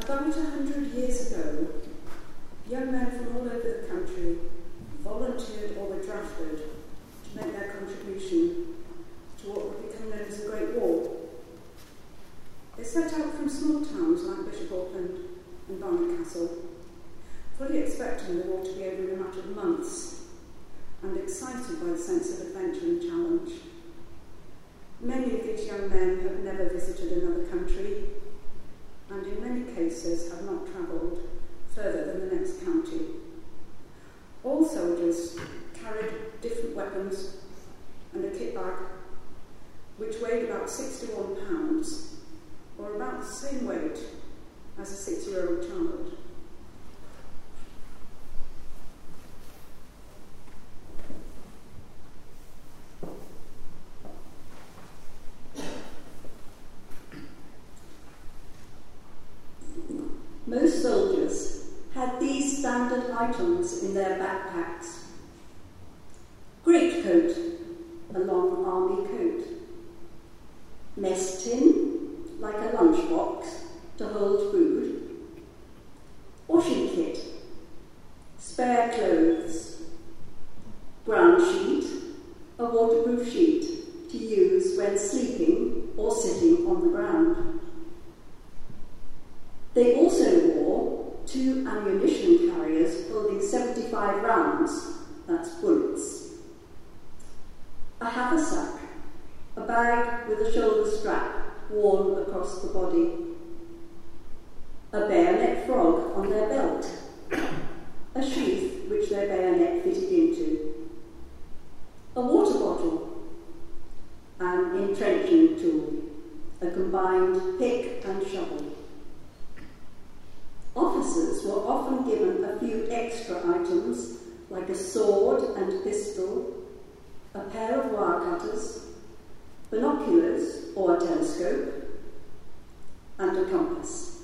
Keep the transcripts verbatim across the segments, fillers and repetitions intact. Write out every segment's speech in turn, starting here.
About a hundred years ago, young men from all over the country volunteered or were drafted to make their contribution to what would become known as the Great War. They set out from small towns like Bishop Auckland and Barnard Castle, fully expecting the war to be over in a matter of months, and excited by the sense of adventure and challenge. Many of these young men have never visited another country, and in many cases have not travelled further than the next county. All soldiers carried different weapons and a kit bag, which weighed about sixty-one pounds, or about the same weight as a six-year-old child. Most soldiers had these standard items in their backpacks. Greatcoat, a long army coat. Mess tin, like a lunchbox to hold food. Washing kit. Spare clothes. Ground sheet, a waterproof sheet to use when sleeping or sitting on the ground. They also wore two ammunition carriers holding seventy-five rounds, that's bullets. A haversack, a bag with a shoulder strap worn across the body. A bayonet frog on their belt, a sheath which their bayonet fitted into. A water bottle, an entrenching tool, a combined pick and shovel. Officers were often given a few extra items, like a sword and pistol, a pair of wire cutters, binoculars or a telescope, and a compass.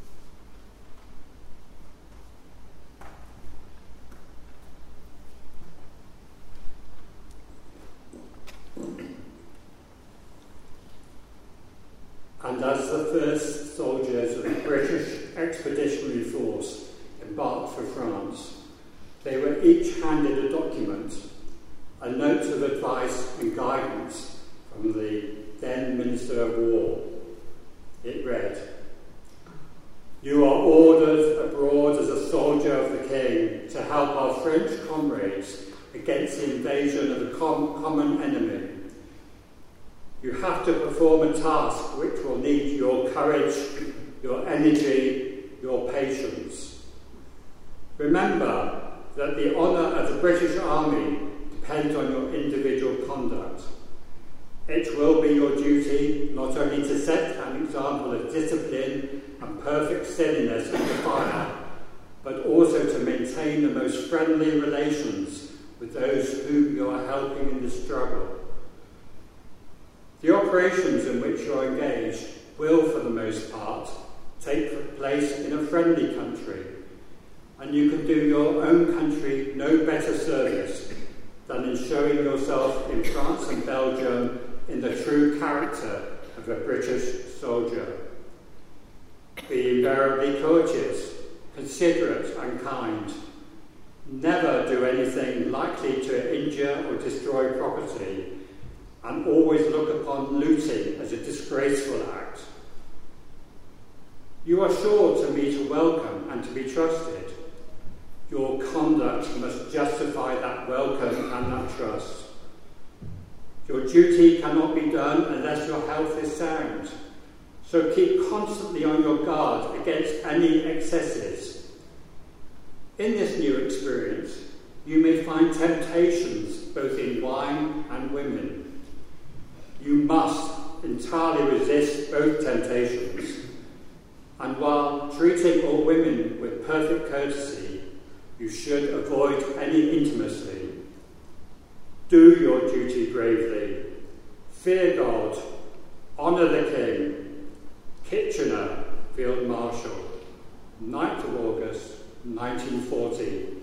And as the first soldiers of the British Expeditionary Force embarked for France, they were each handed a document, a note of advice and guidance from the then Minister of War. It read, "You are ordered abroad as a soldier of the King to help our French comrades against the invasion of a com- common enemy. You have to perform a task which will need your courage, your energy, your patience. Remember that the honour of the British Army depends on your individual conduct. It will be your duty not only to set an example of discipline and perfect steadiness under fire, but also to maintain the most friendly relations with those whom you are helping in the struggle. The operations in which you are engaged will, for the most part, take place in a friendly country, and you can do your own country no better service than in showing yourself in France and Belgium in the true character of a British soldier. Be invariably courteous, considerate and kind. Never do anything likely to injure or destroy property, and always look upon looting as a disgraceful act. You are sure to meet a welcome and to be trusted. Your conduct must justify that welcome and that trust. Your duty cannot be done unless your health is sound, so keep constantly on your guard against any excesses. In this new experience, you may find temptations both in wine and women. You must entirely resist both temptations, and while treating all women with perfect courtesy, you should avoid any intimacy. Do your duty bravely. Fear God. Honour the King. Kitchener, Field Marshal, ninth of August, nineteen forty.